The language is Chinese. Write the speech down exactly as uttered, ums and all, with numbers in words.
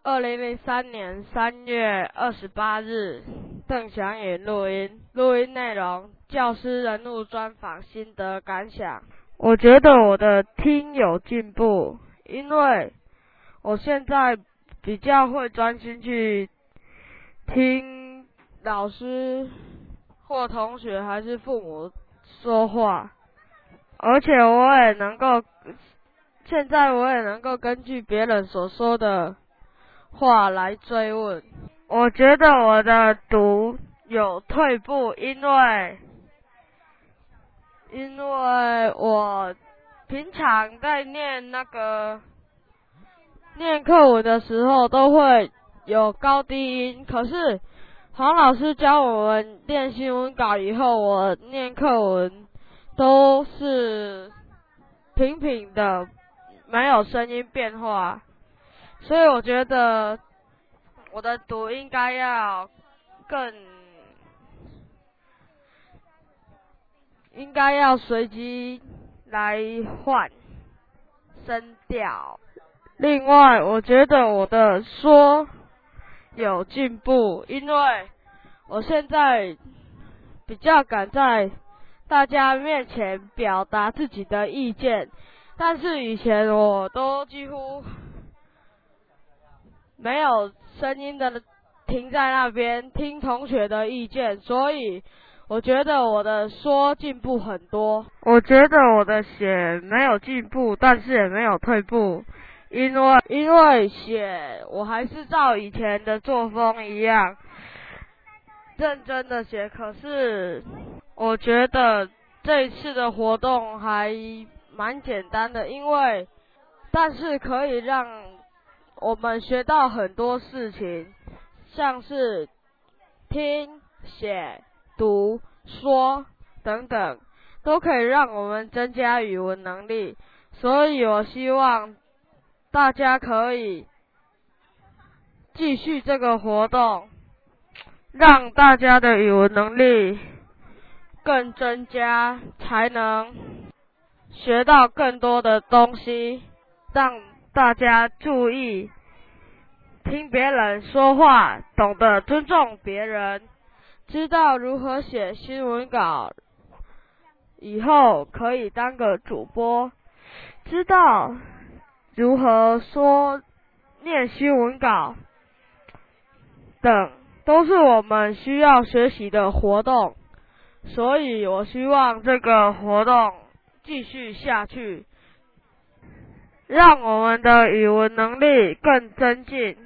二零零三年三月二十八日，邓祥宇录音，录音内容：教师人物专访心得感想。我觉得我的听有进步，因为我现在比较会专心去听老师或同学还是父母说话，而且我也能够，现在我也能够根据别人所说的话来追问。我觉得我的读有退步，因为因为我平常在念那个念课文的时候都会有高低音，可是黄老师教我们练新闻稿以后，我念课文都是平平的，没有声音变化，所以我觉得我的读应该要更应该要随机来换声调。另外，我觉得我的说有进步，因为我现在比较敢在大家面前表达自己的意见，但是以前我都几乎没有声音的停在那边听同学的意见，所以我觉得我的说进步很多。我觉得我的写没有进步，但是也没有退步，因为因为写我还是照以前的作风一样认真的写，可是我觉得这一次的活动还蛮简单的，因为但是可以让我们学到很多事情，像是听、写、读、说等等，都可以让我们增加语文能力。所以我希望大家可以继续这个活动，让大家的语文能力更增加，才能学到更多的东西，让大家注意听别人说话，懂得尊重别人，知道如何写新闻稿，以后可以当个主播，知道如何说念新闻稿等，都是我们需要学习的活动。所以我希望这个活动继续下去，让我们的语文能力更增进。